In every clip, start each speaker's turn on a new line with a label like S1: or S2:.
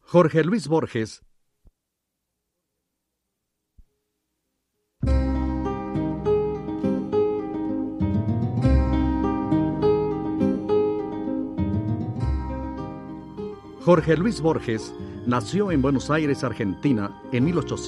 S1: Jorge Luis Borges Jorge Luis Borges nació en Buenos Aires, Argentina, en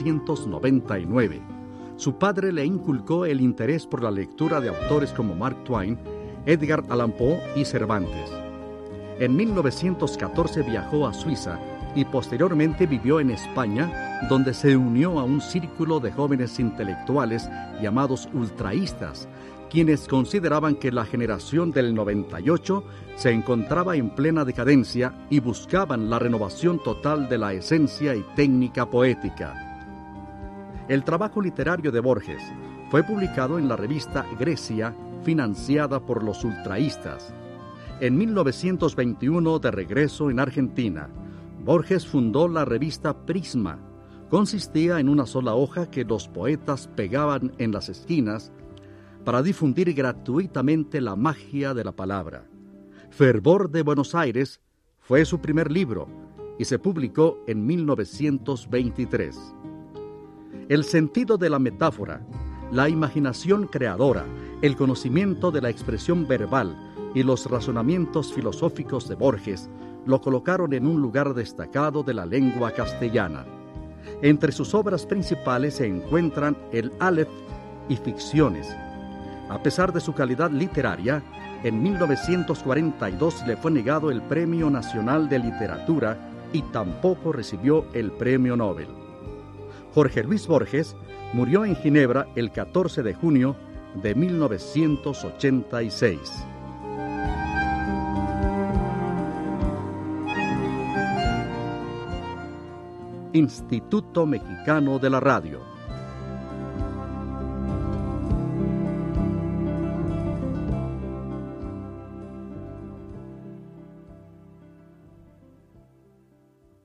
S1: 1899. Su padre le inculcó el interés por la lectura de autores como Mark Twain, Edgar Allan Poe y Cervantes. En 1914 viajó a Suiza y posteriormente vivió en España, donde se unió a un círculo de jóvenes intelectuales llamados ultraístas, quienes consideraban que la generación del 98 se encontraba en plena decadencia y buscaban la renovación total de la esencia y técnica poética. El trabajo literario de Borges fue publicado en la revista Grecia, financiada por los ultraístas. En 1921, de regreso en Argentina, Borges fundó la revista Prisma. Consistía en una sola hoja que los poetas pegaban en las esquinas para difundir gratuitamente la magia de la palabra. Fervor de Buenos Aires fue su primer libro y se publicó en 1923. El sentido de la metáfora, la imaginación creadora, el conocimiento de la expresión verbal y los razonamientos filosóficos de Borges lo colocaron en un lugar destacado de la lengua castellana. Entre sus obras principales se encuentran el Aleph y Ficciones. A pesar de su calidad literaria, en 1942 le fue negado el Premio Nacional de Literatura y tampoco recibió el Premio Nobel. Jorge Luis Borges murió en Ginebra el 14 de junio de 1986. Instituto Mexicano de la Radio.